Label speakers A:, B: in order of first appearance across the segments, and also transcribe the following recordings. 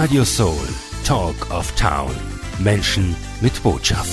A: Radio Soul, Talk of Town. Menschen mit Botschaft.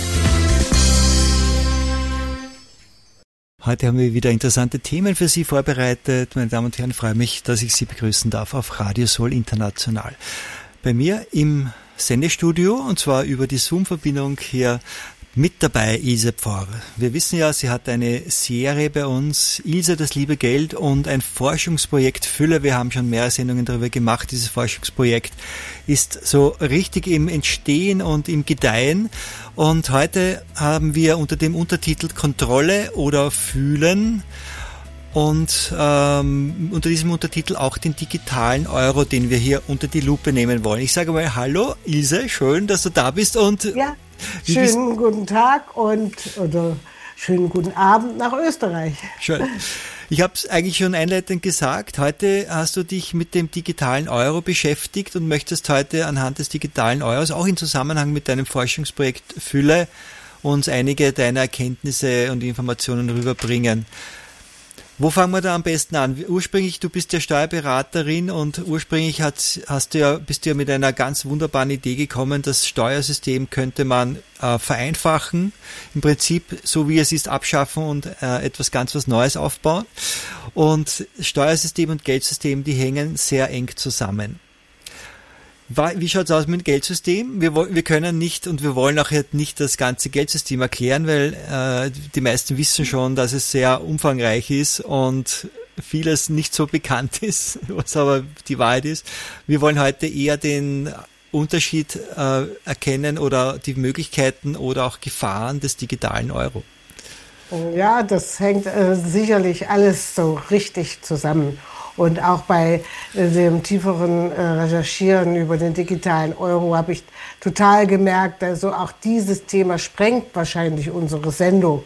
B: Heute haben wir wieder interessante Themen für Sie vorbereitet. Meine Damen und Herren, ich freue mich, dass ich Sie begrüßen darf auf Radio Soul International. Bei mir im Sendestudio, und zwar über die Zoom-Verbindung hier, mit dabei Ilse Pfarr. Wir wissen ja, sie hat eine Serie bei uns, Ilse, das liebe Geld, und ein Forschungsprojekt Fülle. Wir haben schon mehrere Sendungen darüber gemacht. Dieses Forschungsprojekt ist so richtig im Entstehen und im Gedeihen. Und heute haben wir unter dem Untertitel Kontrolle oder Fühlen und unter diesem Untertitel auch den digitalen Euro, den wir hier unter die Lupe nehmen wollen. Ich sage mal Hallo Ilse, schön, dass du da bist. Und
C: ja, schönen guten Tag oder schönen guten Abend nach Österreich.
B: Schön. Ich habe es eigentlich schon einleitend gesagt, heute hast du dich mit dem digitalen Euro beschäftigt und möchtest heute anhand des digitalen Euros, auch in Zusammenhang mit deinem Forschungsprojekt Fülle, uns einige deiner Erkenntnisse und Informationen rüberbringen. Wo fangen wir da am besten an? Ursprünglich, du bist ja Steuerberaterin und ursprünglich bist du ja mit einer ganz wunderbaren Idee gekommen, das Steuersystem könnte man vereinfachen, im Prinzip so wie es ist abschaffen und etwas ganz was Neues aufbauen. Und Steuersystem und Geldsystem, die hängen sehr eng zusammen. Wie schaut's aus mit dem Geldsystem? Wir können nicht und wir wollen auch nicht das ganze Geldsystem erklären, weil die meisten wissen schon, dass es sehr umfangreich ist und vieles nicht so bekannt ist, was aber die Wahrheit ist. Wir wollen heute eher den Unterschied erkennen oder die Möglichkeiten oder auch Gefahren des digitalen Euro.
C: Ja, das hängt sicherlich alles so richtig zusammen. Und auch bei dem tieferen Recherchieren über den digitalen Euro habe ich total gemerkt, also auch dieses Thema sprengt wahrscheinlich unsere Sendung.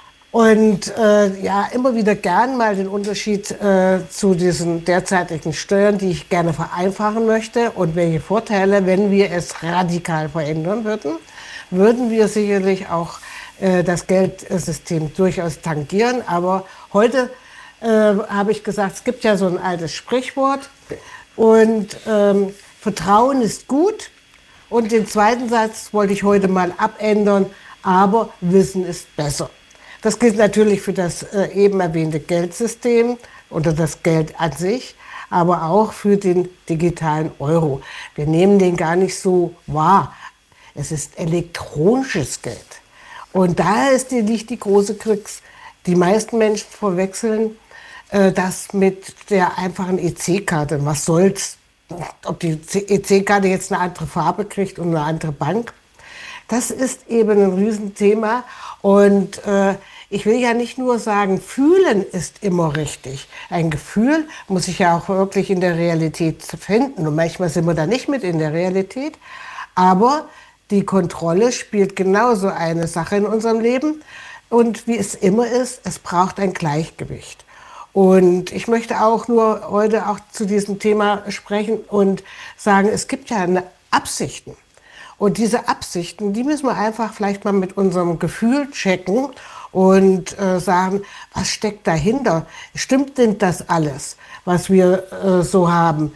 C: Und immer wieder gern mal den Unterschied zu diesen derzeitigen Steuern, die ich gerne vereinfachen möchte und welche Vorteile, wenn wir es radikal verändern würden wir sicherlich auch das Geldsystem durchaus tangieren. Aber heute habe ich gesagt, es gibt ja so ein altes Sprichwort und Vertrauen ist gut, und den zweiten Satz wollte ich heute mal abändern, aber Wissen ist besser. Das gilt natürlich für das eben erwähnte Geldsystem oder das Geld an sich, aber auch für den digitalen Euro. Wir nehmen den gar nicht so wahr. Es ist elektronisches Geld. Und daher liegt die große Krux. Die meisten Menschen verwechseln das mit der einfachen EC-Karte. Was soll's? Ob die EC-Karte jetzt eine andere Farbe kriegt und eine andere Bank? Das ist eben ein Riesenthema. Und ich will ja nicht nur sagen, fühlen ist immer richtig. Ein Gefühl muss sich ja auch wirklich in der Realität finden. Und manchmal sind wir da nicht mit in der Realität. Aber die Kontrolle spielt genauso eine Sache in unserem Leben. Und wie es immer ist, es braucht ein Gleichgewicht. Und ich möchte auch nur heute auch zu diesem Thema sprechen und sagen, es gibt ja Absichten. Und diese Absichten, die müssen wir einfach vielleicht mal mit unserem Gefühl checken und sagen, was steckt dahinter? Stimmt denn das alles, was wir so haben?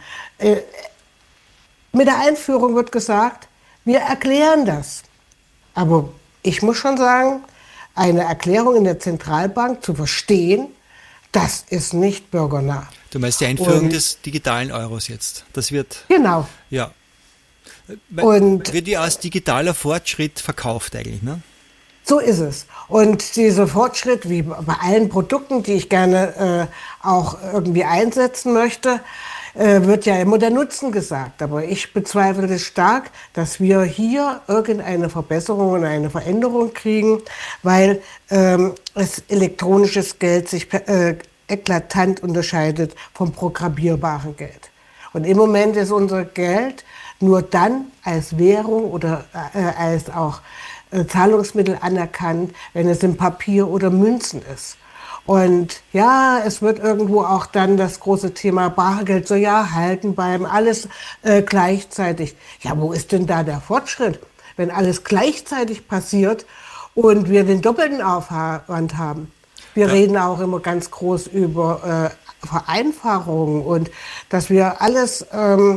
C: Mit der Einführung wird gesagt, wir erklären das. Aber ich muss schon sagen, eine Erklärung in der Zentralbank zu verstehen, das ist nicht bürgernah.
B: Du meinst die Einführung des digitalen Euros jetzt? Das wird...
C: Genau.
B: Ja.
C: Und
B: wird ja als digitaler Fortschritt verkauft eigentlich, ne?
C: So ist es. Und dieser Fortschritt, wie bei allen Produkten, die ich gerne auch irgendwie einsetzen möchte, wird ja immer der Nutzen gesagt. Aber ich bezweifle es stark, dass wir hier irgendeine Verbesserung und eine Veränderung kriegen, weil es elektronisches Geld sich eklatant unterscheidet vom programmierbaren Geld. Und im Moment ist unser Geld nur dann als Währung oder als auch Zahlungsmittel anerkannt, wenn es in Papier oder Münzen ist. Und ja, es wird irgendwo auch dann das große Thema Bargeld so halten bleiben, alles gleichzeitig. Ja, wo ist denn da der Fortschritt, wenn alles gleichzeitig passiert und wir den doppelten Aufwand haben? Wir reden auch immer ganz groß über Vereinfachung und dass wir alles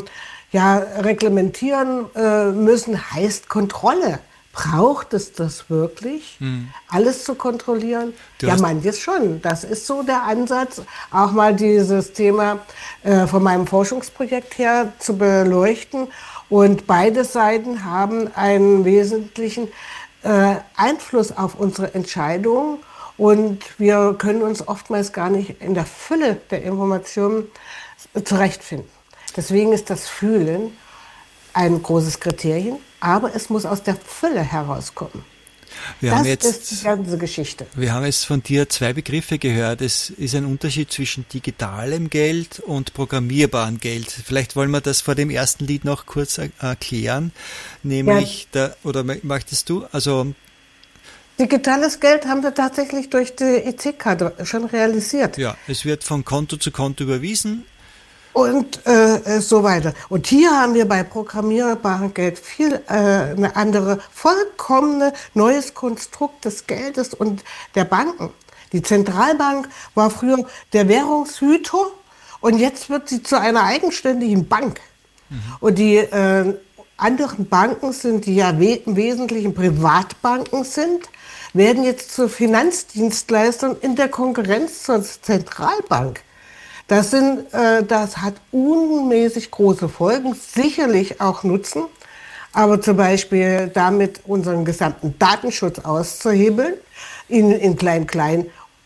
C: Ja, reglementieren müssen heißt Kontrolle. Braucht es das wirklich, alles zu kontrollieren? Ja, manches schon. Das ist so der Ansatz, auch mal dieses Thema von meinem Forschungsprojekt her zu beleuchten. Und beide Seiten haben einen wesentlichen Einfluss auf unsere Entscheidungen. Und wir können uns oftmals gar nicht in der Fülle der Informationen zurechtfinden. Deswegen ist das Fühlen ein großes Kriterium, aber es muss aus der Fülle herauskommen. Das ist die ganze Geschichte.
B: Wir haben jetzt von dir 2 Begriffe gehört. Es ist ein Unterschied zwischen digitalem Geld und programmierbarem Geld. Vielleicht wollen wir das vor dem ersten Lied noch kurz erklären. Nämlich, oder möchtest du? Also
C: digitales Geld haben wir tatsächlich durch die EC-Karte schon realisiert.
B: Ja, es wird von Konto zu Konto überwiesen.
C: Und so weiter. Und hier haben wir bei programmierbarem Geld viel eine andere, vollkommene neues Konstrukt des Geldes und der Banken. Die Zentralbank war früher der Währungshüter und jetzt wird sie zu einer eigenständigen Bank. Und die anderen Banken sind, die ja im Wesentlichen Privatbanken sind, werden jetzt zu Finanzdienstleistern in der Konkurrenz zur Zentralbank. Das hat unmäßig große Folgen, sicherlich auch Nutzen, aber zum Beispiel damit unseren gesamten Datenschutz auszuhebeln, ihn in klein-klein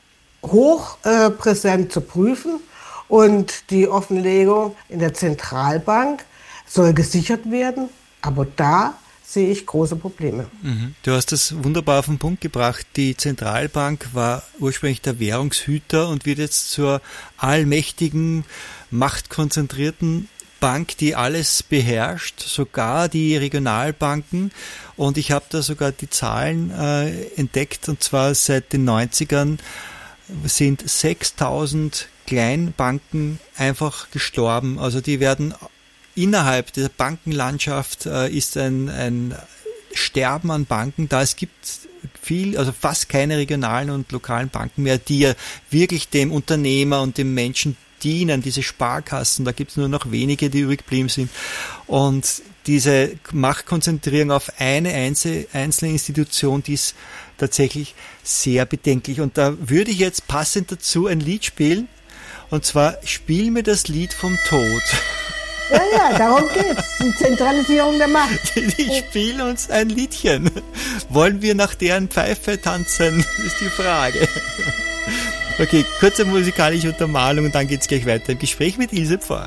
C: hochpräsent zu prüfen und die Offenlegung in der Zentralbank soll gesichert werden, aber da sehe ich große Probleme.
B: Du hast das wunderbar auf den Punkt gebracht. Die Zentralbank war ursprünglich der Währungshüter und wird jetzt zur allmächtigen, machtkonzentrierten Bank, die alles beherrscht, sogar die Regionalbanken. Und ich habe da sogar die Zahlen entdeckt, und zwar seit den 90ern sind 6.000 Kleinbanken einfach gestorben. Also die werden innerhalb der Bankenlandschaft ist ein Sterben an Banken da. Es gibt also fast keine regionalen und lokalen Banken mehr, die ja wirklich dem Unternehmer und dem Menschen dienen, diese Sparkassen. Da gibt es nur noch wenige, die übrig geblieben sind. Und diese Machtkonzentrierung auf eine einzelne Institution, die ist tatsächlich sehr bedenklich. Und da würde ich jetzt passend dazu ein Lied spielen. Und zwar Spiel mir das Lied vom Tod.
C: Ja, darum geht's. Die Zentralisierung der Macht.
B: Die spielen uns ein Liedchen. Wollen wir nach deren Pfeife tanzen, ist die Frage. Okay, kurze musikalische Untermalung und dann geht's gleich weiter im Gespräch mit Ilse Pfarr.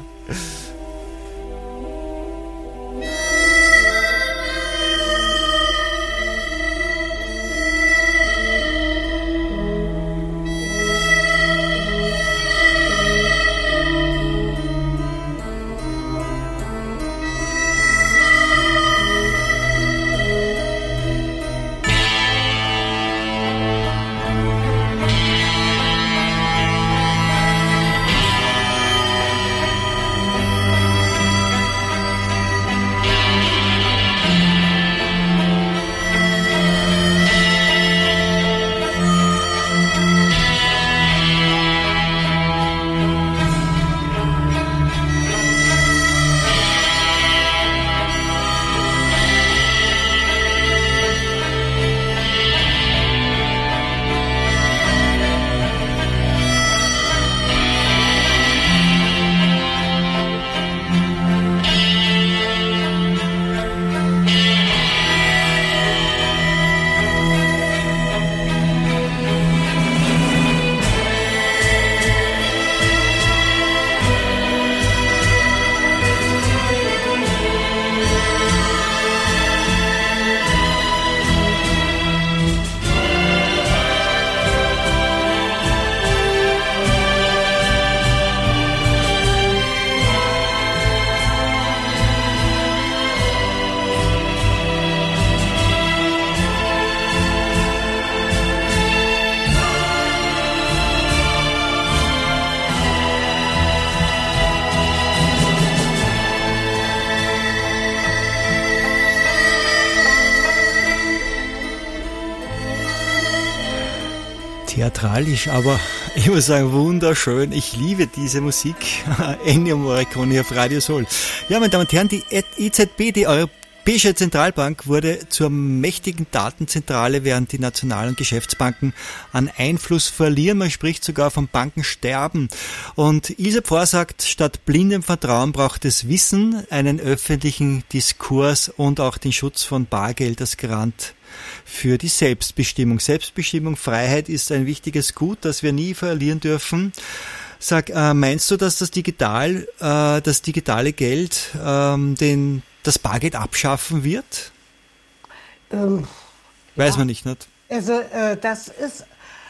B: theatralisch, aber ich muss sagen, wunderschön. Ich liebe diese Musik. Ennio Morricone auf Radio Soul. Ja, meine Damen und Herren, die EZB, die Europäische Zentralbank, wurde zur mächtigen Datenzentrale, während die National- und Geschäftsbanken an Einfluss verlieren. Man spricht sogar vom Bankensterben. Und Ilse Pforr sagt, statt blindem Vertrauen braucht es Wissen, einen öffentlichen Diskurs und auch den Schutz von Bargeld als Garant für die Selbstbestimmung. Selbstbestimmung, Freiheit ist ein wichtiges Gut, das wir nie verlieren dürfen. Sag, meinst du, dass das digitale Geld das Bargeld abschaffen wird? Weiß man nicht.
C: Also das ist,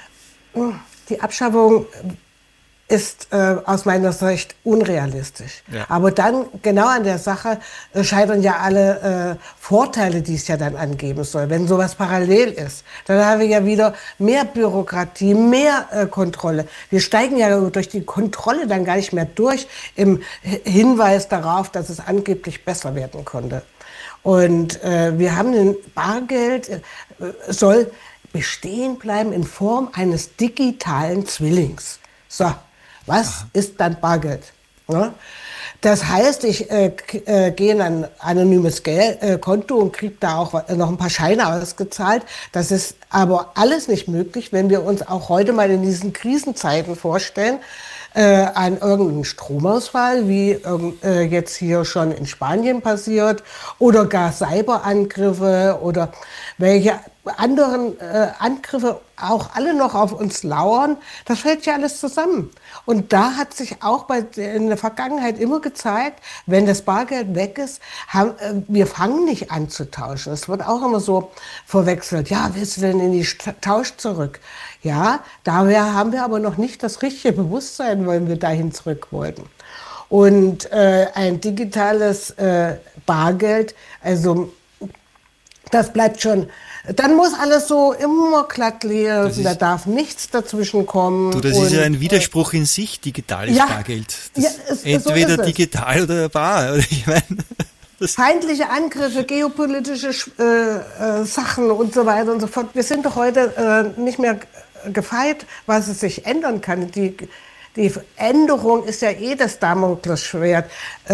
C: die Abschaffung ist aus meiner Sicht unrealistisch. Ja. Aber dann genau an der Sache scheitern ja alle Vorteile, die es ja dann angeben soll. Wenn sowas parallel ist, dann haben wir ja wieder mehr Bürokratie, mehr Kontrolle. Wir steigen ja durch die Kontrolle dann gar nicht mehr durch im Hinweis darauf, dass es angeblich besser werden konnte. Und wir haben ein Bargeld, soll bestehen bleiben in Form eines digitalen Zwillings. So. Was ist dann Bargeld? Ja? Das heißt, ich gehe in ein anonymes Konto und kriege da auch noch ein paar Scheine ausgezahlt. Das ist aber alles nicht möglich, wenn wir uns auch heute mal in diesen Krisenzeiten vorstellen, an irgendeinen Stromausfall, wie jetzt hier schon in Spanien passiert, oder gar Cyberangriffe oder welche anderen Angriffe auch alle noch auf uns lauern. Das fällt ja alles zusammen. Und da hat sich auch in der Vergangenheit immer gezeigt, wenn das Bargeld weg ist, wir fangen nicht an zu tauschen. Es wird auch immer so verwechselt. Ja, willst du denn in die Tausch zurück? Ja, daher haben wir aber noch nicht das richtige Bewusstsein, weil wir dahin zurück wollten. Und ein digitales Bargeld, also das bleibt schon, dann muss alles so immer glatt laufen, da darf nichts dazwischen kommen.
B: Du, das ist ja ein Widerspruch in sich, digitales Bargeld. Entweder so digital oder bar. Ich meine,
C: feindliche Angriffe, geopolitische Sachen und so weiter und so fort. Wir sind doch heute nicht mehr gefeit, was es sich ändern kann. Die Änderung ist ja das Damoklesschwert.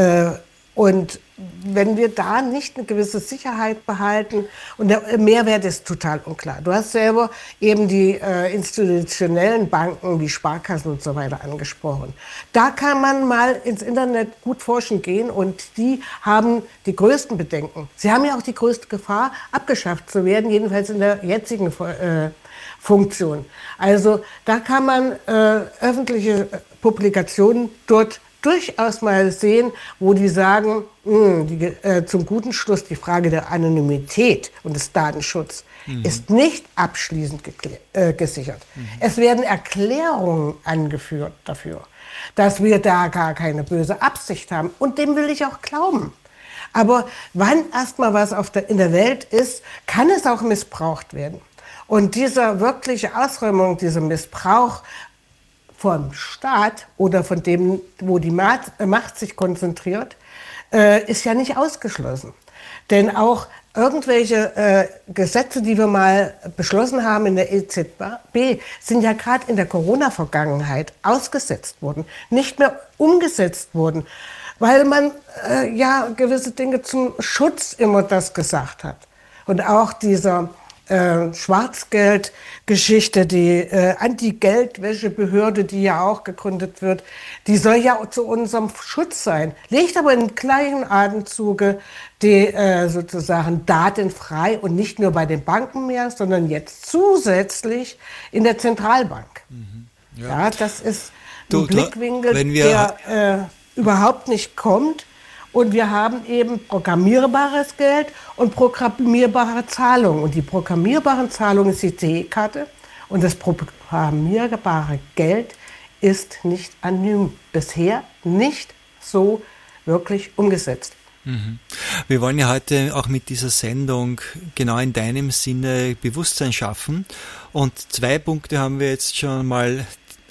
C: Und wenn wir da nicht eine gewisse Sicherheit behalten, und der Mehrwert ist total unklar. Du hast selber eben die institutionellen Banken wie Sparkassen und so weiter angesprochen. Da kann man mal ins Internet gut forschen gehen und die haben die größten Bedenken. Sie haben ja auch die größte Gefahr, abgeschafft zu werden, jedenfalls in der jetzigen Funktion. Also da kann man öffentliche Publikationen dort durchaus mal sehen, wo die sagen, zum guten Schluss die Frage der Anonymität und des Datenschutzes ist nicht abschließend gesichert. Es werden Erklärungen angeführt dafür, dass wir da gar keine böse Absicht haben. Und dem will ich auch glauben. Aber wann erstmal was in der Welt ist, kann es auch missbraucht werden. Und diese wirkliche Ausräumung, dieser Missbrauch vom Staat oder von dem, wo die Macht sich konzentriert, ist ja nicht ausgeschlossen. Denn auch irgendwelche Gesetze, die wir mal beschlossen haben in der EZB, sind ja gerade in der Corona-Vergangenheit ausgesetzt worden, nicht mehr umgesetzt worden, weil man ja gewisse Dinge zum Schutz immer das gesagt hat. Und auch dieser Schwarzgeldgeschichte, die Anti-Geldwäschebehörde, die ja auch gegründet wird, die soll ja zu unserem Schutz sein, legt aber im gleichen Atemzuge die sozusagen Daten frei und nicht nur bei den Banken mehr, sondern jetzt zusätzlich in der Zentralbank. Ja, das ist ein Blickwinkel, der überhaupt nicht kommt. Und wir haben eben programmierbares Geld und programmierbare Zahlungen. Und die programmierbaren Zahlungen ist die CE-Karte und das programmierbare Geld ist nicht anonym. Bisher nicht so wirklich umgesetzt.
B: Wir wollen ja heute auch mit dieser Sendung genau in deinem Sinne Bewusstsein schaffen. Und 2 Punkte haben wir jetzt schon mal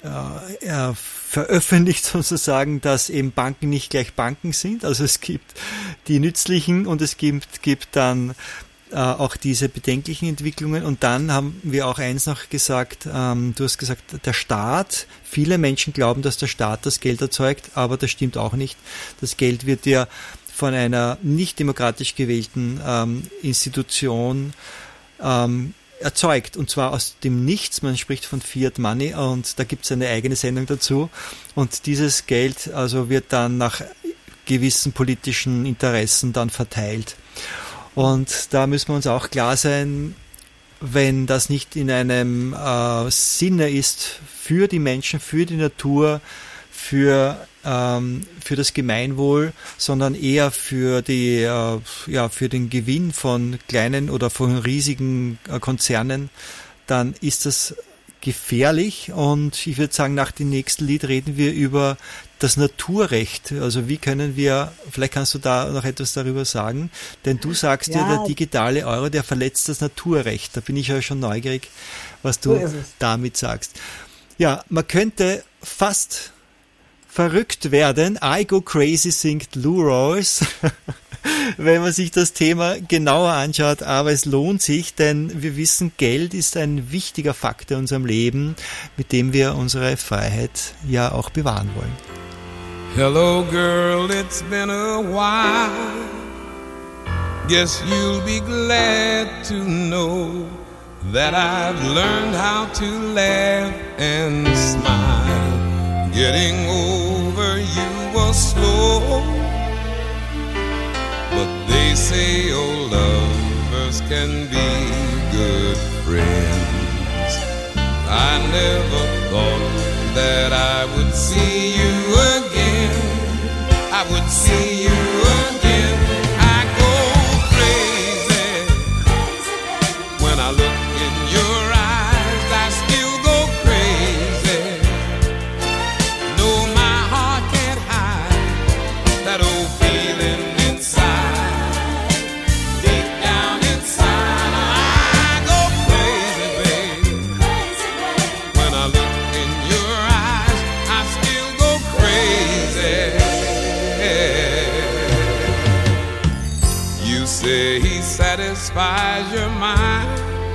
B: veröffentlicht sozusagen, dass eben Banken nicht gleich Banken sind. Also es gibt die nützlichen und es gibt dann auch diese bedenklichen Entwicklungen. Und dann haben wir auch eins noch gesagt, du hast gesagt, der Staat, viele Menschen glauben, dass der Staat das Geld erzeugt, aber das stimmt auch nicht. Das Geld wird ja von einer nicht demokratisch gewählten Institution erzeugt, und zwar aus dem Nichts. Man spricht von Fiat Money und da gibt es eine eigene Sendung dazu. Und dieses Geld also wird dann nach gewissen politischen Interessen dann verteilt. Und da müssen wir uns auch klar sein, wenn das nicht in einem Sinne ist für die Menschen, für die Natur, für das Gemeinwohl, sondern eher für für den Gewinn von kleinen oder von riesigen Konzernen, dann ist das gefährlich. Und ich würde sagen, nach dem nächsten Lied reden wir über das Naturrecht. Also wie können wir, vielleicht kannst du da noch etwas darüber sagen, denn du sagst ja, der digitale Euro, der verletzt das Naturrecht. Da bin ich ja schon neugierig, was du damit sagst. Ja, man könnte fast verrückt werden. I Go Crazy singt Lou Rawls, wenn man sich das Thema genauer anschaut, aber es lohnt sich, denn wir wissen, Geld ist ein wichtiger Faktor in unserem Leben, mit dem wir unsere Freiheit ja auch bewahren wollen.
D: Hello girl, it's been a while. Guess you'll be glad to know that I've learned how to laugh and smile. Getting over you was slow, but they say old lovers can be good friends. I never thought that I would see you again. I would see you again. I go crazy when I look in your eyes. I still go crazy. No, my heart can't hide that old feeling inside. Deep down inside, I go crazy, baby. When I look in your eyes, I still go crazy. You say he satisfies your mind,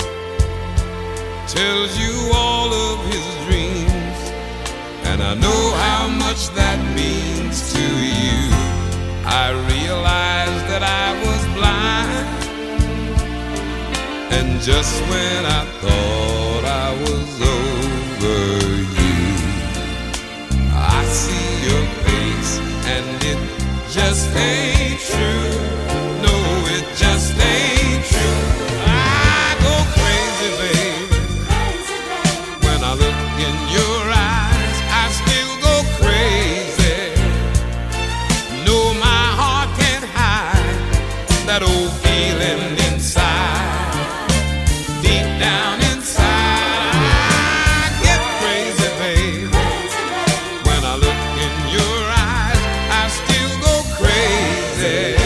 D: tells you all of his dreams, and I know how much that means to you. I realized that I was blind, and just when I thought I was over you, I see your face and it just ain't true. No, it just ain't true. I go crazy, baby. When I look in your eyes, I still go crazy. No, my heart can't hide that old feeling inside. Deep down inside, I get crazy, baby. When I look in your eyes, I still go crazy.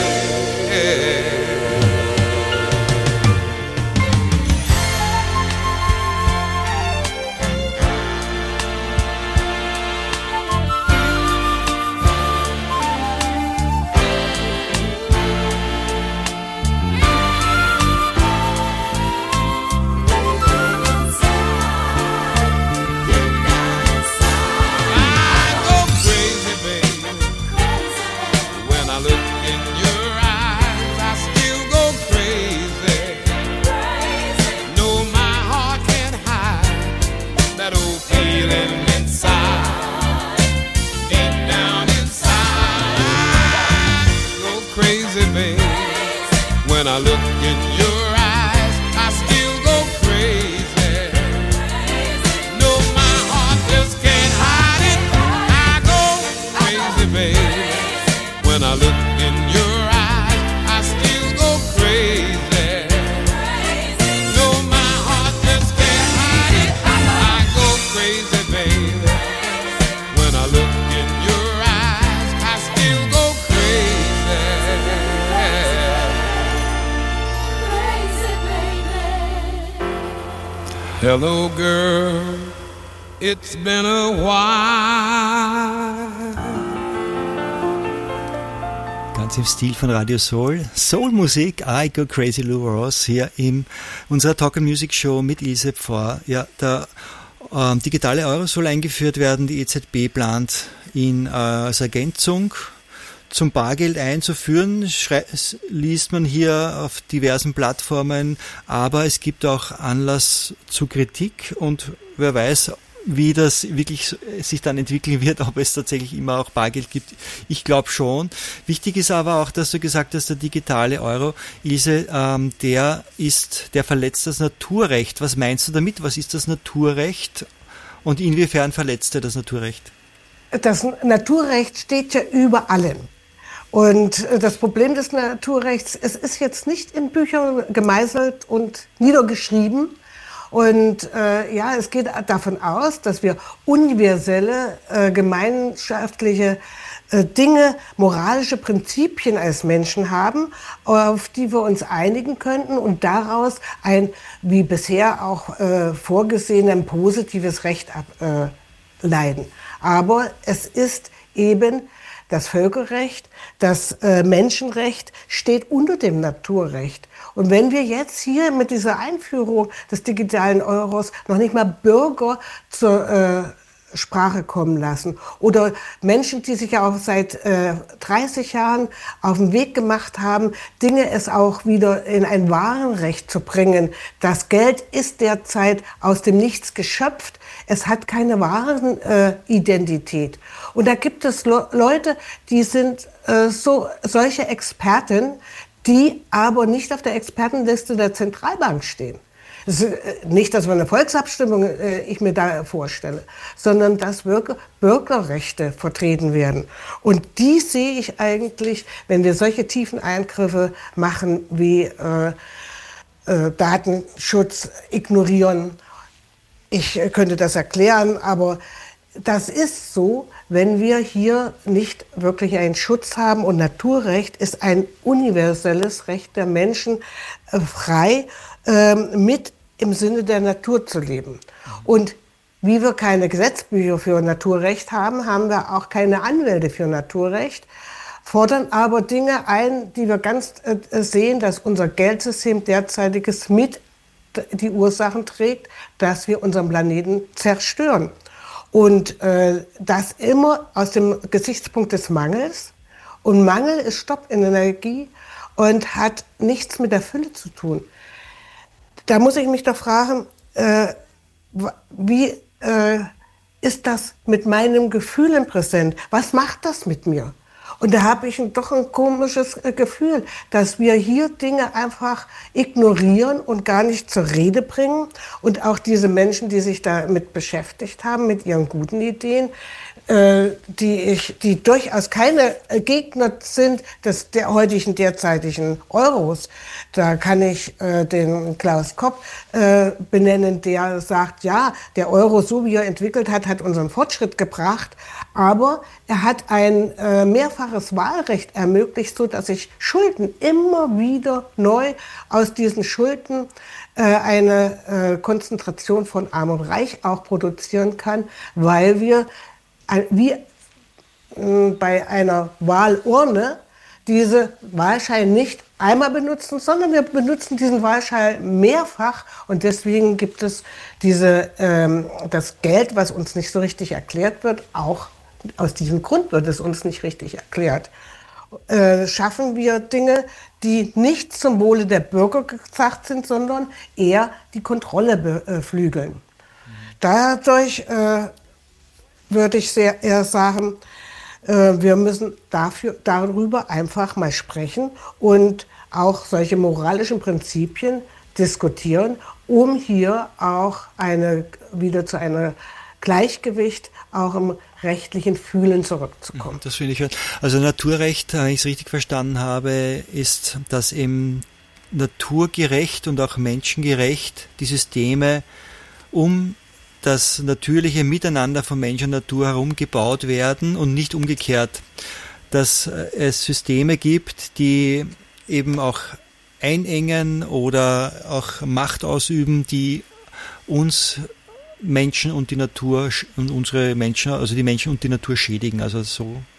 D: I go crazy, baby. When I look in your eyes, I still go crazy. No, my heart can't hide that old feeling inside. Deep down inside, I go crazy, baby. When I look in your eyes, I still go crazy. No, my heart just can't hide it. I go crazy, baby. When I look in your eyes, I still go crazy. No, my heart just can't hide it. I go crazy, baby. When I look in your eyes, I still go crazy. Hello, girl, it's been a while.
B: Ganz im Stil von Radio Soul. Soul-Musik, I Go Crazy Lou Ross hier in unserer Talk and Music Show mit Ilse Pforr. Ja, der digitale Euro soll eingeführt werden. Die EZB plant ihn als Ergänzung zum Bargeld einzuführen, liest man hier auf diversen Plattformen, aber es gibt auch Anlass zu Kritik und wer weiß, wie das wirklich sich dann entwickeln wird, ob es tatsächlich immer auch Bargeld gibt. Ich glaube schon. Wichtig ist aber auch, dass du gesagt hast, der digitale Euro, Ilse, der verletzt das Naturrecht. Was meinst du damit? Was ist das Naturrecht und inwiefern verletzt er das Naturrecht?
C: Das Naturrecht steht ja über allem. Und das Problem des Naturrechts, es ist jetzt nicht in Büchern gemeißelt und niedergeschrieben. Und es geht davon aus, dass wir universelle, gemeinschaftliche Dinge, moralische Prinzipien als Menschen haben, auf die wir uns einigen könnten und daraus ein, wie bisher auch vorgesehen, ein positives Recht ableiten. Aber es ist eben das Völkerrecht, das Menschenrecht steht unter dem Naturrecht. Und wenn wir jetzt hier mit dieser Einführung des digitalen Euros noch nicht mal Bürger zur Sprache kommen lassen oder Menschen, die sich ja auch seit 30 Jahren auf den Weg gemacht haben, Dinge es auch wieder in ein Warenrecht zu bringen. Das Geld ist derzeit aus dem Nichts geschöpft. Es hat keine Warenidentität. Und da gibt es Leute, die sind solche Experten, die aber nicht auf der Expertenliste der Zentralbank stehen. Nicht, dass wir eine Volksabstimmung ich mir da vorstelle, sondern dass Bürgerrechte vertreten werden. Und die sehe ich eigentlich, wenn wir solche tiefen Eingriffe machen wie Datenschutz ignorieren. Ich könnte das erklären, aber das ist so, wenn wir hier nicht wirklich einen Schutz haben. Und Naturrecht ist ein universelles Recht der Menschen, frei mit im Sinne der Natur zu leben. Und wie wir keine Gesetzbücher für Naturrecht haben, haben wir auch keine Anwälte für Naturrecht, fordern aber Dinge ein, die wir ganz sehen, dass unser Geldsystem derzeitiges mit die Ursachen trägt, dass wir unseren Planeten zerstören. Und das immer aus dem Gesichtspunkt des Mangels. Und Mangel ist Stopp in Energie und hat nichts mit der Fülle zu tun. Da muss ich mich doch fragen, wie ist das mit meinen Gefühlen präsent? Was macht das mit mir? Und da habe ich doch ein komisches Gefühl, dass wir hier Dinge einfach ignorieren und gar nicht zur Rede bringen. Und auch diese Menschen, die sich damit beschäftigt haben, mit ihren guten Ideen, die durchaus keine Gegner sind der heutigen, derzeitigen Euros. Da kann ich den Klaus Kopp benennen, der sagt, ja, der Euro, so wie er entwickelt hat, hat unseren Fortschritt gebracht. Aber er hat ein mehrfaches Wahlrecht ermöglicht, so dass ich Schulden immer wieder neu aus diesen Schulden eine Konzentration von Arm und Reich auch produzieren kann, weil wir wie bei einer Wahlurne diese Wahlscheine nicht einmal benutzen, sondern wir benutzen diesen Wahlschein mehrfach und deswegen gibt es das Geld, was uns nicht so richtig erklärt wird, auch aus diesem Grund wird es uns nicht richtig erklärt. Schaffen wir Dinge, die nicht zum Wohle der Bürger gesagt sind, sondern eher die Kontrolle beflügeln. Dadurch würde ich eher sagen, wir müssen darüber einfach mal sprechen und auch solche moralischen Prinzipien diskutieren, um hier auch wieder zu einem Gleichgewicht auch im rechtlichen Fühlen zurückzukommen.
B: Das finde ich halt. Also Naturrecht, wenn ich es richtig verstanden habe, ist, dass eben naturgerecht und auch menschengerecht die Systeme um das natürliche Miteinander von Mensch und Natur herum gebaut werden und nicht umgekehrt, dass es Systeme gibt, die eben auch einengen oder auch Macht ausüben, die uns Menschen und die Natur und unsere Menschen, also die Menschen und die Natur schädigen. Also so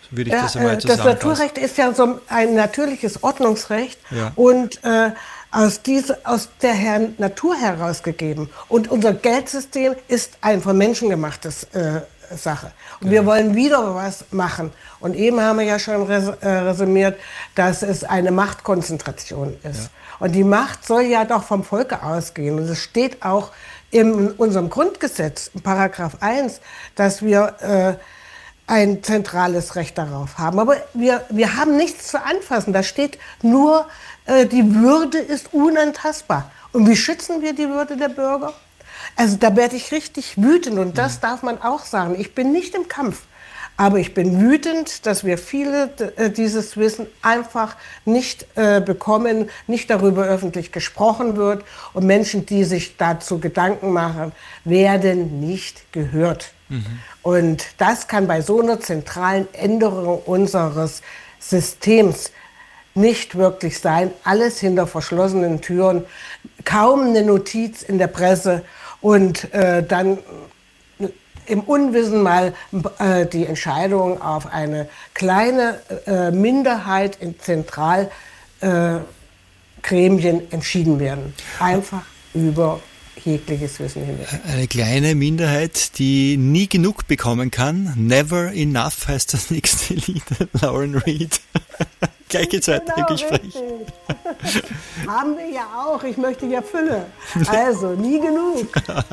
B: würde ich das einmal zusammenfassen.
C: Das Naturrecht ist ja so ein natürliches Ordnungsrecht und aus der Natur herausgegeben. Und unser Geldsystem ist ein von Menschen gemachtes Sache. Und wir wollen wieder was machen. Und eben haben wir ja schon resümiert, dass es eine Machtkonzentration ist. Ja. Und die Macht soll ja doch vom Volke ausgehen. Und es steht auch in unserem Grundgesetz, in Paragraph 1, dass wir ein zentrales Recht darauf haben. Aber wir haben nichts zu anfassen. Da steht nur, die Würde ist unantastbar. Und wie schützen wir die Würde der Bürger? Also da werde ich richtig wütend und das darf man auch sagen. Ich bin nicht im Kampf, aber ich bin wütend, dass wir viele dieses Wissen einfach nicht bekommen, nicht darüber öffentlich gesprochen wird und Menschen, die sich dazu Gedanken machen, werden nicht gehört. Und das kann bei so einer zentralen Änderung unseres Systems nicht wirklich sein. Alles hinter verschlossenen Türen, kaum eine Notiz in der Presse und dann im Unwissen mal die Entscheidung auf eine kleine Minderheit in Zentralgremien entschieden werden. Einfach über jegliches Wissen hinweg.
B: Eine kleine Minderheit, die nie genug bekommen kann. Never enough heißt das nächste Lied. Lauren Reed. Gleich geht's weiter im Gespräch.
C: Haben wir ja auch. Ich möchte ja Fülle. Also, nie genug.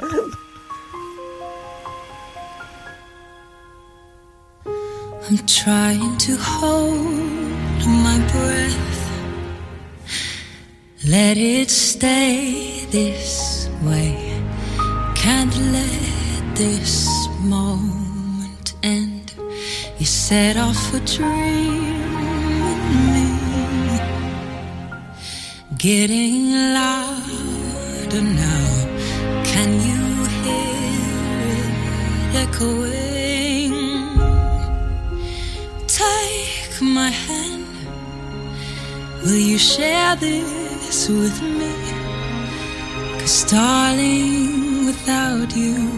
E: I'm trying to hold my breath. Let it stay this way. Can't let this moment end. You set off a dream in me, getting louder now. Can you hear it echoing? Take my hand. Will you share this with me? 'Cause darling, without you,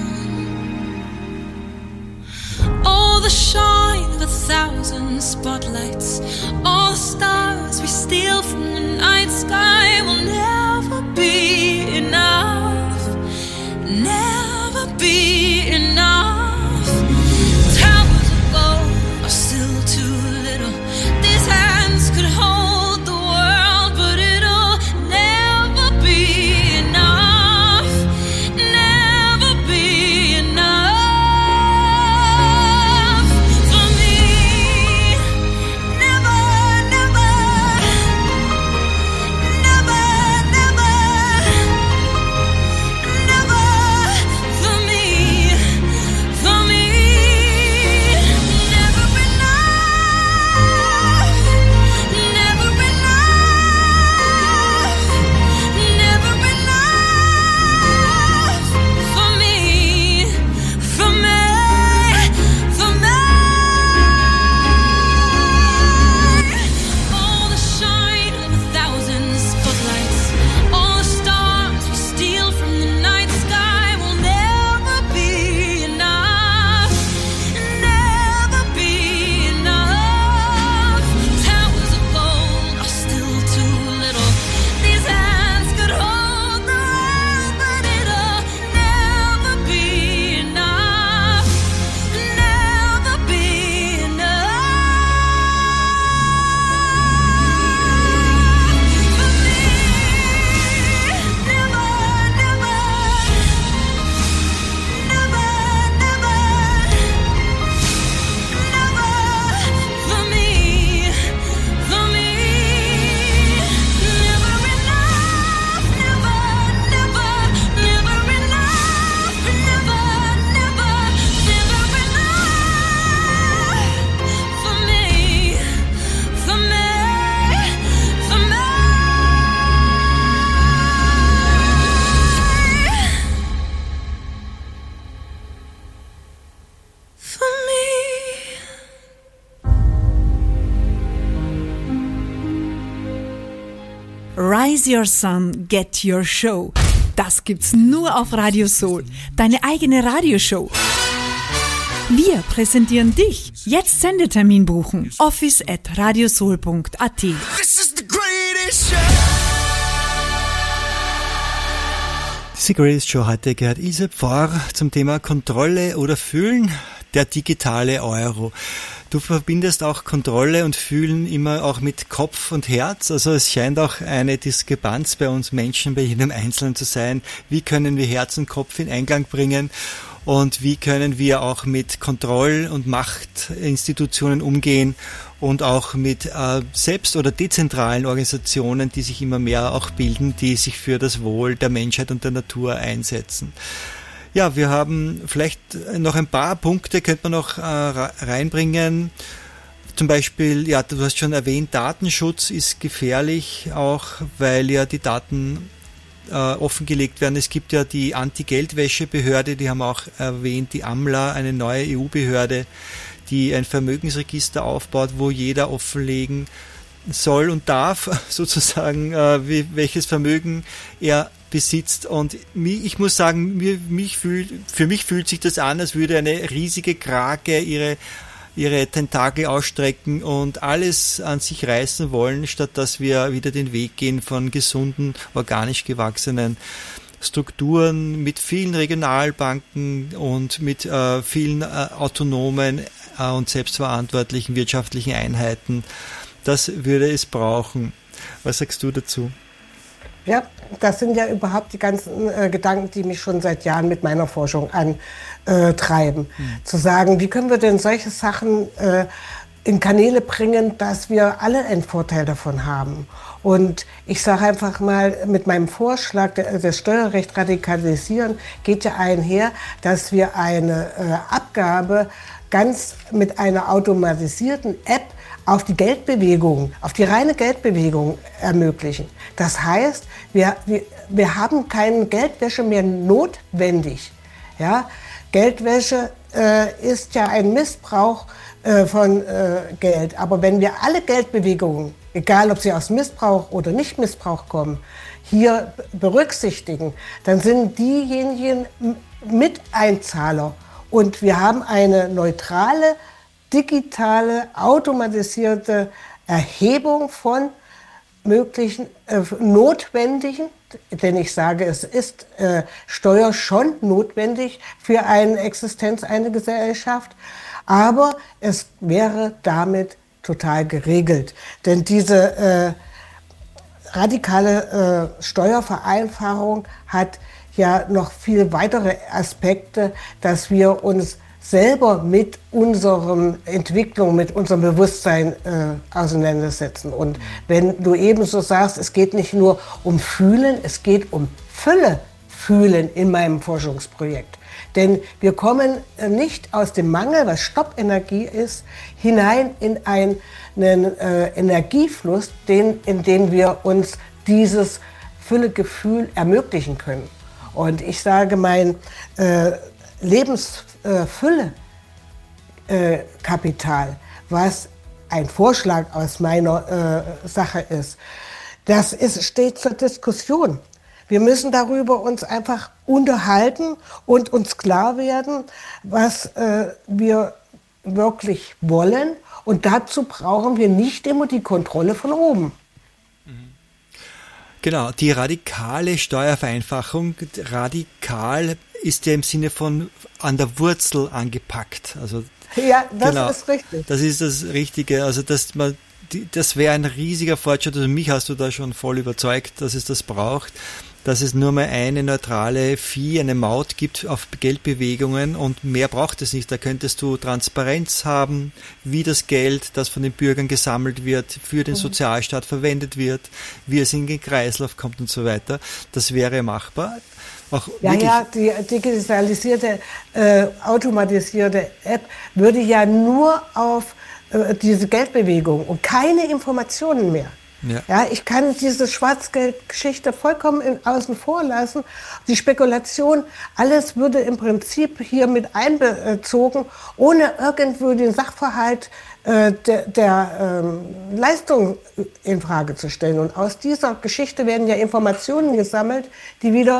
E: all the shine of 1,000 spotlights, all the stars we steal from the night sky will never be enough, never be enough. Towers of gold are still too little. These hands could hold the world, but it'll never be enough, never be enough for me. Never, never, never, never, never for me, for me. Never enough, never enough, never enough for me, for me, for me. All the shine of 1,000 spotlights, all the stars we steal from the night sky will never be enough, never be enough. Towers of gold are still too little. These hands could hold the world, but it'll never be enough, never be enough for me. Never, never, never, never, never for me, for me. Never enough, never, never, never enough, never, never, never enough for me, for me, for me. For me.
F: Rise Your Sun, Get Your Show. Das gibt's nur auf Radio Soul. Deine eigene Radioshow. Wir präsentieren dich. Jetzt Sendetermin buchen. office@radiosoul.at.
D: This is the greatest show.
B: Die Greatest Show heute gehört Ilse Pfarr zum Thema Kontrolle oder Fühlen, der digitale Euro. Du verbindest auch Kontrolle und Fühlen immer auch mit Kopf und Herz. Also es scheint auch eine Diskrepanz bei uns Menschen, bei jedem Einzelnen zu sein. Wie können wir Herz und Kopf in Einklang bringen? Und wie können wir auch mit Kontroll- und Machtinstitutionen umgehen und auch mit selbst- oder dezentralen Organisationen, die sich immer mehr auch bilden, die sich für das Wohl der Menschheit und der Natur einsetzen. Ja, wir haben vielleicht noch ein paar Punkte, könnte man noch reinbringen. Zum Beispiel, ja, du hast schon erwähnt, Datenschutz ist gefährlich, auch weil ja die Daten offengelegt werden. Es gibt ja die Anti-Geldwäsche-Behörde, die haben auch erwähnt, die AMLA, eine neue EU-Behörde, die ein Vermögensregister aufbaut, wo jeder offenlegen soll und darf, sozusagen, welches Vermögen er besitzt. Und ich muss sagen, für mich fühlt sich das an, als würde eine riesige Krake ihre Tentakel ausstrecken und alles an sich reißen wollen, statt dass wir wieder den Weg gehen von gesunden, organisch gewachsenen Strukturen mit vielen Regionalbanken und mit vielen autonomen und selbstverantwortlichen wirtschaftlichen Einheiten. Das würde es brauchen. Was sagst du dazu?
C: Ja, das sind ja überhaupt die ganzen Gedanken, die mich schon seit Jahren mit meiner Forschung antreiben. Zu sagen, wie können wir denn solche Sachen in Kanäle bringen, dass wir alle einen Vorteil davon haben. Und ich sage einfach mal, mit meinem Vorschlag, das Steuerrecht radikalisieren, geht ja einher, dass wir eine Abgabe ganz mit einer automatisierten App auf die Geldbewegung, auf die reine Geldbewegung ermöglichen. Das heißt, wir haben keine Geldwäsche mehr notwendig. Ja? Geldwäsche ist ja ein Missbrauch von Geld. Aber wenn wir alle Geldbewegungen, egal ob sie aus Missbrauch oder Nicht-Missbrauch kommen, hier berücksichtigen, dann sind diejenigen Miteinzahler. Und wir haben eine neutrale, digitale, automatisierte Erhebung von möglichen notwendigen, denn ich sage, es ist Steuer schon notwendig für eine Existenz einer Gesellschaft, aber es wäre damit total geregelt. Denn diese radikale Steuervereinfachung hat ja noch viel weitere Aspekte, dass wir uns selber mit unserer Entwicklung, mit unserem Bewusstsein auseinandersetzen. Und wenn du ebenso sagst, es geht nicht nur um Fühlen, es geht um Fülle fühlen in meinem Forschungsprojekt. Denn wir kommen nicht aus dem Mangel, was Stoppenergie ist, hinein in einen Energiefluss, in dem wir uns dieses Füllegefühl ermöglichen können. Und ich sage, mein Lebensfülle-Kapital, was ein Vorschlag aus meiner Sache ist, das steht zur Diskussion. Wir müssen darüber uns einfach unterhalten und uns klar werden, was wir wirklich wollen. Und dazu brauchen wir nicht immer die Kontrolle von oben.
B: Genau, die radikale Steuervereinfachung, radikal ist ja im Sinne von an der Wurzel angepackt. Also,
C: ja, das
B: genau,
C: ist richtig.
B: Das ist das Richtige. Also das wäre ein riesiger Fortschritt. Also mich hast du da schon voll überzeugt, dass es das braucht, dass es nur mal eine neutrale Fee, eine Maut gibt auf Geldbewegungen und mehr braucht es nicht. Da könntest du Transparenz haben, wie das Geld, das von den Bürgern gesammelt wird, für den Sozialstaat verwendet wird, wie es in den Kreislauf kommt und so weiter. Das wäre machbar. Auch
C: ja, die digitalisierte, automatisierte App würde ja nur auf diese Geldbewegung und keine Informationen mehr. Ja, ich kann diese Schwarzgeldgeschichte vollkommen außen vor lassen. Die Spekulation, alles würde im Prinzip hier mit einbezogen, ohne irgendwo den Sachverhalt der Leistung in Frage zu stellen. Und aus dieser Geschichte werden ja Informationen gesammelt, die wieder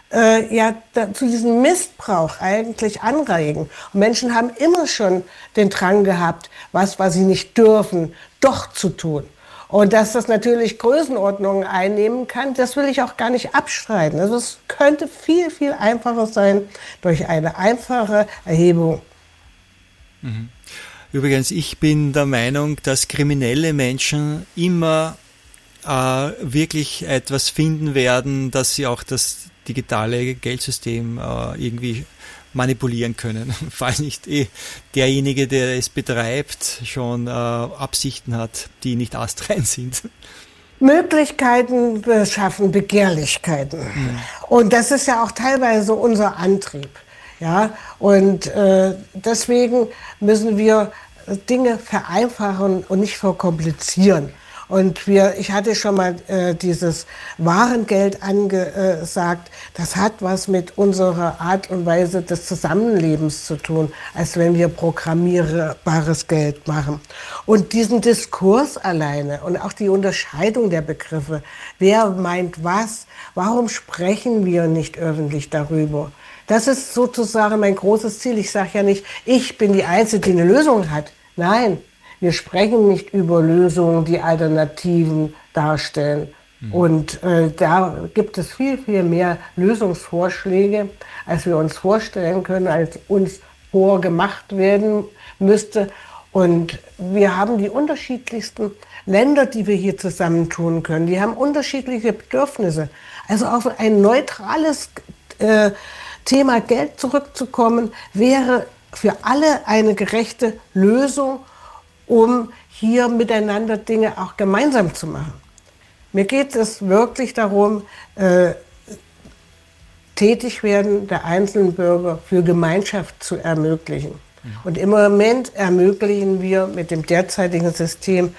C: zu diesem Missbrauch eigentlich anregen. Und Menschen haben immer schon den Drang gehabt, was sie nicht dürfen, doch zu tun. Und dass das natürlich Größenordnungen einnehmen kann, das will ich auch gar nicht abstreiten. Also es könnte viel, viel einfacher sein durch eine einfache Erhebung.
B: Übrigens, ich bin der Meinung, dass kriminelle Menschen immer wirklich etwas finden werden, dass sie auch das digitale Geldsystem irgendwie manipulieren können, falls nicht derjenige, der es betreibt, schon Absichten hat, die nicht astrein sind.
C: Möglichkeiten beschaffen Begehrlichkeiten. Und das ist ja auch teilweise unser Antrieb. Ja? Und deswegen müssen wir Dinge vereinfachen und nicht verkomplizieren. Und ich hatte schon mal dieses Warengeld angesagt, das hat was mit unserer Art und Weise des Zusammenlebens zu tun, als wenn wir programmierbares Geld machen. Und diesen Diskurs alleine und auch die Unterscheidung der Begriffe, wer meint was, warum sprechen wir nicht öffentlich darüber? Das ist sozusagen mein großes Ziel. Ich sage ja nicht, ich bin die Einzige, die eine Lösung hat. Nein. Wir sprechen nicht über Lösungen, die Alternativen darstellen. Und da gibt es viel, viel mehr Lösungsvorschläge, als wir uns vorstellen können, als uns vorgemacht werden müsste. Und wir haben die unterschiedlichsten Länder, die wir hier zusammentun können. Die haben unterschiedliche Bedürfnisse. Also auf ein neutrales Thema Geld zurückzukommen, wäre für alle eine gerechte Lösung, um hier miteinander Dinge auch gemeinsam zu machen. Mir geht es wirklich darum, Tätigwerden der einzelnen Bürger für Gemeinschaft zu ermöglichen. Und im Moment ermöglichen wir mit dem derzeitigen System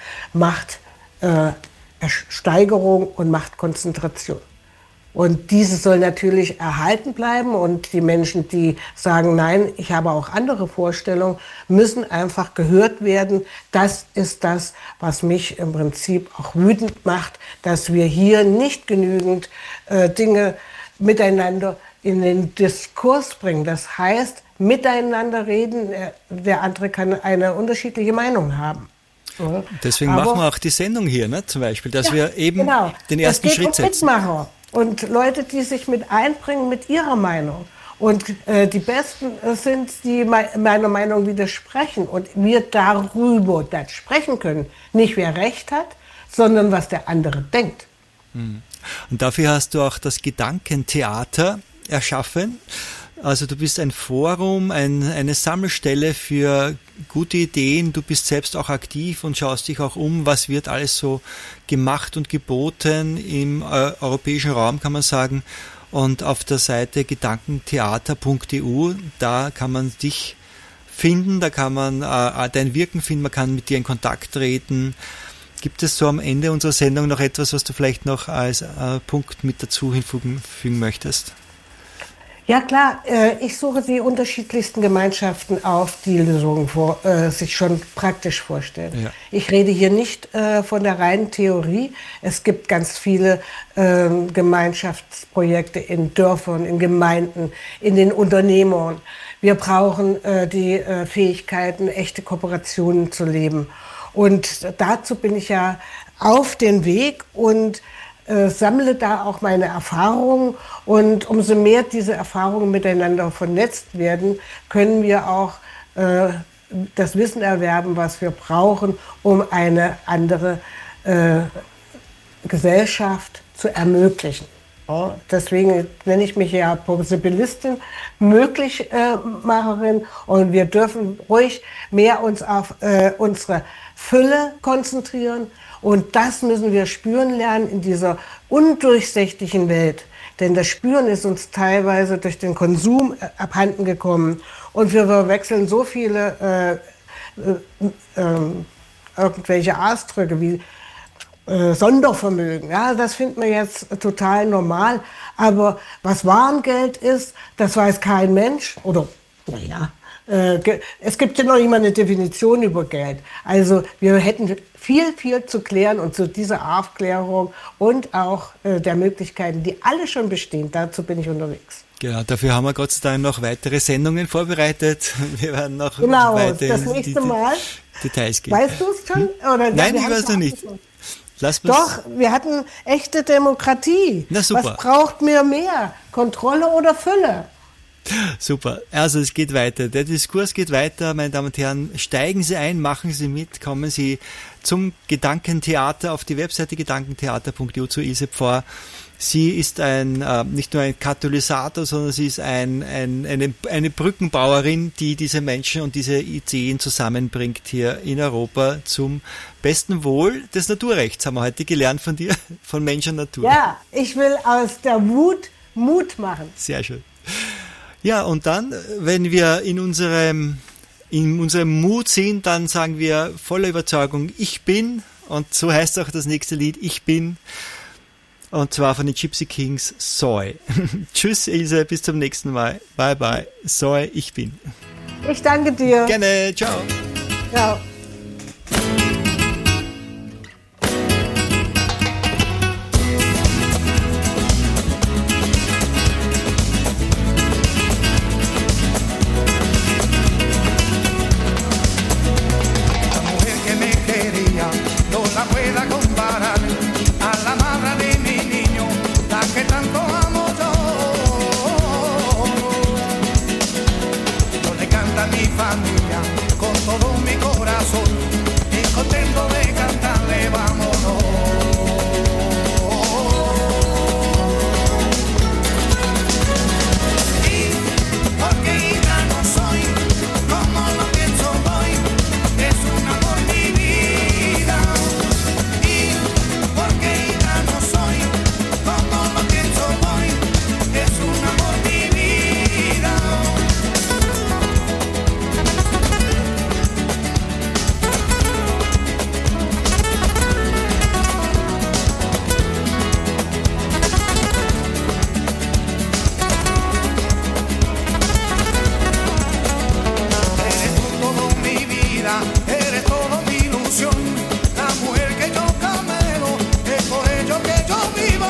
C: Machtsteigerung und Machtkonzentration. Und diese soll natürlich erhalten bleiben und die Menschen, die sagen, nein, ich habe auch andere Vorstellungen, müssen einfach gehört werden. Das ist das, was mich im Prinzip auch wütend macht, dass wir hier nicht genügend Dinge miteinander in den Diskurs bringen. Das heißt, miteinander reden, der andere kann eine unterschiedliche Meinung haben. Ja.
B: Deswegen machen wir auch die Sendung hier, ne? Zum Beispiel, dass wir eben den ersten Schritt setzen.
C: Mitmacher. Und Leute, die sich mit einbringen mit ihrer Meinung. Und die Besten sind, die meiner Meinung widersprechen. Und wir darüber dann sprechen können. Nicht wer Recht hat, sondern was der andere denkt.
B: Und dafür hast du auch das Gedankentheater erschaffen. Also du bist ein Forum, eine Sammelstelle für gute Ideen. Du bist selbst auch aktiv und schaust dich auch um, was wird alles so gemacht und geboten im europäischen Raum, kann man sagen. Und auf der Seite gedankentheater.eu, da kann man dich finden, da kann man dein Wirken finden, man kann mit dir in Kontakt treten. Gibt es so am Ende unserer Sendung noch etwas, was du vielleicht noch als Punkt mit dazu hinzufügen möchtest?
C: Ja klar, ich suche die unterschiedlichsten Gemeinschaften auf, die Lösungen sich schon praktisch vorstellen. Ja. Ich rede hier nicht von der reinen Theorie. Es gibt ganz viele Gemeinschaftsprojekte in Dörfern, in Gemeinden, in den Unternehmern. Wir brauchen die Fähigkeiten, echte Kooperationen zu leben. Und dazu bin ich ja auf dem Weg und sammle da auch meine Erfahrungen, und umso mehr diese Erfahrungen miteinander vernetzt werden, können wir auch das Wissen erwerben, was wir brauchen, um eine andere Gesellschaft zu ermöglichen. Ja, deswegen nenne ich mich ja Possibilistin, Möglichmacherin, und wir dürfen ruhig mehr uns auf unsere Fülle konzentrieren. Und das müssen wir spüren lernen in dieser undurchsichtigen Welt. Denn das Spüren ist uns teilweise durch den Konsum abhanden gekommen. Und wir verwechseln so viele irgendwelche Ausdrücke wie Sondervermögen. Ja, das finden wir jetzt total normal. Aber was Warengeld ist, das weiß kein Mensch. Oder, naja, Es gibt ja noch nicht mal eine Definition über Geld. Also wir hätten viel, viel zu klären und zu dieser Aufklärung und auch der Möglichkeiten, die alle schon bestehen, dazu bin ich unterwegs.
B: Genau, dafür haben wir Gott sei Dank noch weitere Sendungen vorbereitet. Wir werden noch
C: Genau,
B: weiter
C: das
B: in
C: nächste Mal.
B: Details gehen.
C: Weißt du es schon? Oder
B: Nein,
C: wir
B: ich
C: haben
B: weiß noch nicht. Lass mich.
C: Doch, wir hatten echte Demokratie.
B: Na, super.
C: Was braucht mir mehr? Kontrolle oder Fülle?
B: Super. Also es geht weiter. Der Diskurs geht weiter, meine Damen und Herren. Steigen Sie ein, machen Sie mit, kommen Sie zum Gedankentheater auf die Webseite gedankentheater.eu zu Isep vor. Sie ist nicht nur ein Katalysator, sondern sie ist eine Brückenbauerin, die diese Menschen und diese Ideen zusammenbringt hier in Europa zum besten Wohl des Naturrechts, haben wir heute gelernt von dir, von Mensch und Natur.
C: Ja, ich will aus der Wut Mut machen.
B: Sehr schön. Ja, und dann, wenn wir in unserem Mut sind, dann sagen wir voller Überzeugung, ich bin, und so heißt auch das nächste Lied, ich bin, und zwar von den Gypsy Kings, Soy. Tschüss, Ilse, bis zum nächsten Mal. Bye, bye. Soy, ich bin.
C: Ich danke dir.
B: Gerne, ciao.
C: Ciao.
G: Con todo mi corazón y contento de cantarle vámonos. Y porque gitano soy, como lo pienso voy, es un amor mi vida. Y porque gitano soy, como lo pienso voy, es un amor mi vida. Eres todo mi ilusión, la mujer que yo camelo, es por ello que yo vivo.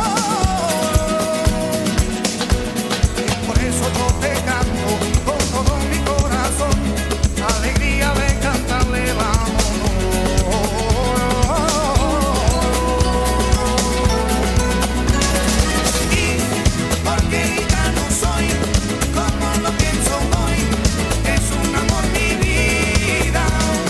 G: Y por eso yo te canto con todo mi corazón, alegría de cantarle vámonos. Y porque gitano soy, como lo pienso hoy, es un amor mi vida.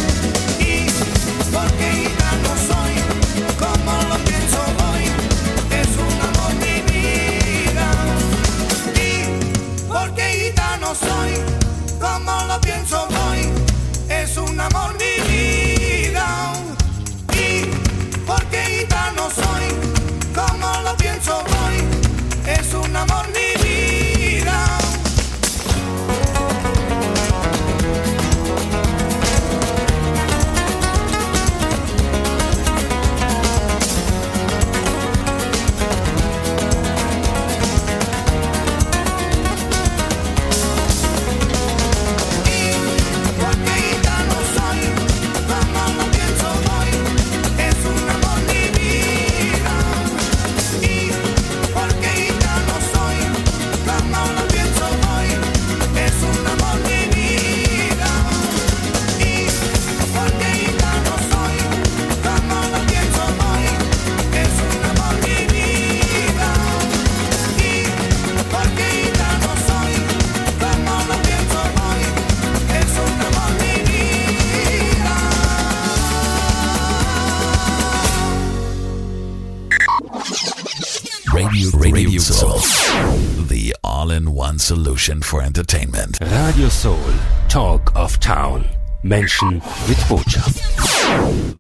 G: Porque gitano soy, como lo pienso hoy, es un amor mi vida. Y porque gitano soy, como lo pienso hoy, es un amor mi vida. Y porque gitano soy, como lo pienso hoy, es un amor mi vida. Porque gitano soy, como lo pienso hoy, es un amor mi vida. Y porque gitano soy, como lo pienso hoy, es un amor mi vida. Y porque gitano soy, como lo pienso hoy, es un amor mi vida. Y porque gitano soy, como lo pienso hoy, es un amor mi vida.
H: Radio Soul, the all-in-one solution for entertainment.
A: Radio Soul, Talk of Town. Menschen mit Botschaft.